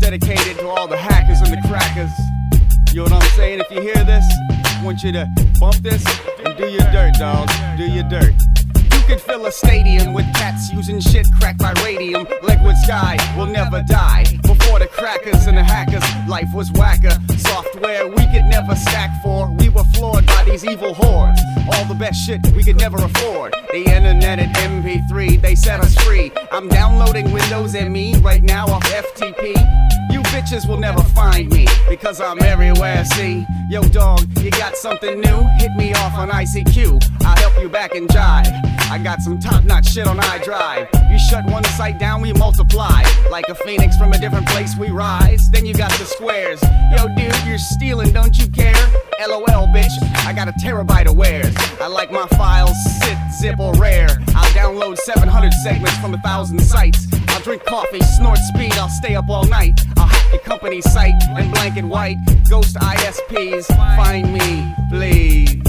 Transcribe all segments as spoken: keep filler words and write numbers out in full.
dedicated to all the hackers and the crackers. You know what I'm saying? If you hear this, I want you to bump this and do your dirt, dog. Do your dirt. You could fill a stadium with cats using shit cracked by radium. Liquid sky will never die. Before the crackers and the hackers, life was whacker. Software we could never stack for. We were floored by these evil hordes. All the best shit we could never afford. The internet and M P three, they set us free. I'm downloading Windows M E right now off F T P. You bitches will never find me because I'm everywhere, see? Yo dog, you got something new? Hit me off on I C Q, I'll help you back and jive. I got some top-notch shit on iDrive. You shut one site down, we multiply. Like a phoenix from a different place, we rise. Then you got the squares. Yo dude, you're stealing, don't you care? LOL bitch, I got a terabyte of wares. I like my files sit, zip, or rare. I'll download seven hundred segments from a thousand sites. I'll drink coffee, snort speed, I'll stay up all night. I'll hack your company's site in black and white. Ghost I S Ps, find me, please.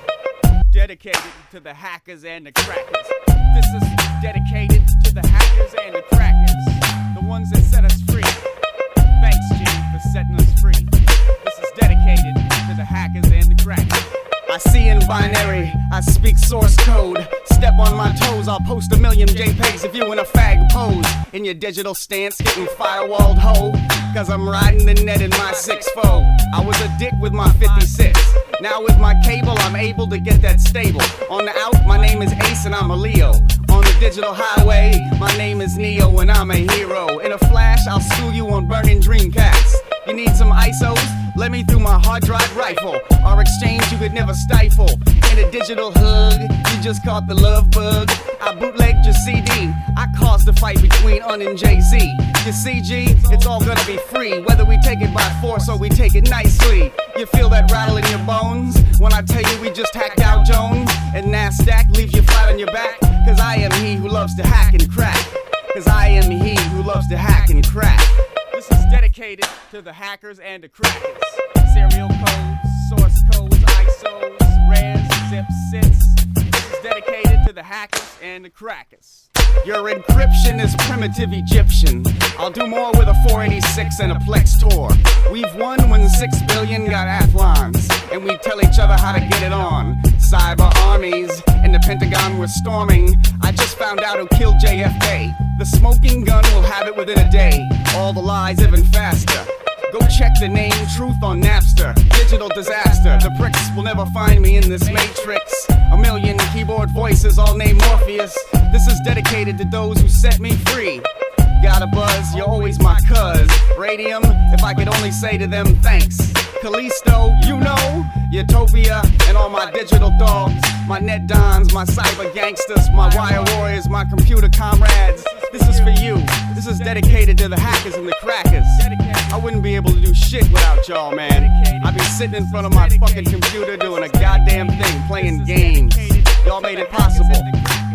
Dedicated to the hackers and the crackers. This is dedicated to the hackers and the crackers. The ones that set us free. Thanks, G, for setting us free. This is dedicated to the hackers and the crackers. I see in binary, I speak source code. Step on my toes, I'll post a million JPEGs if you in a fag pose. In your digital stance, getting firewalled ho. Cause I'm riding the net in my six four. I was a dick with my fifty-six. Now with my cable, I'm able to get that stable. On the out, my name is Ace and I'm a Leo. On the digital highway, my name is Neo and I'm a hero. In a flash, I'll sue you on burning Dreamcast. You need some I S Os? Let me through my hard drive rifle. Our exchange you could never stifle. In a digital hug, you just caught the love bug. I bootlegged your C D. I caused the fight between Un and Jay-Z. You see, G, it's all gonna be free. Whether we take it by force or we take it nicely. You feel that rattle in your bones when I tell you we just hacked out Jones? And NASDAQ leaves you flat on your back. Cause I am he who loves to hack and crack. Cause I am he who loves to hack and crack. This is dedicated to the hackers and the crackers. Serial codes, source codes, I S Os, rares, zips, sits. This is dedicated to the hackers and the crackers. Your encryption is primitive Egyptian. I'll do more with a four eighty-six and a Plex Tor. We've won when six billion got Athlons. And we tell each other how to get it on. Cyber armies in the Pentagon were storming. I just found out who killed J F K. The smoking gun will have it within a day. All the lies even faster. Go check the name Truth on Napster. Digital disaster. The pricks will never find me in this matrix. A million keyboard voices all named Morpheus. This is dedicated to those who set me free. Got a buzz, you're always my cuz. Radium, if I could only say to them thanks. Callisto, you know, Utopia, and all my digital dogs. My net dons, my cyber gangsters, my wire warriors, my computer comrades. This is for you. This is dedicated to the hackers and the crackers. I wouldn't be able to do shit without y'all, man. I'd be sitting in front of my fucking computer doing a goddamn thing, playing games. Y'all made it possible.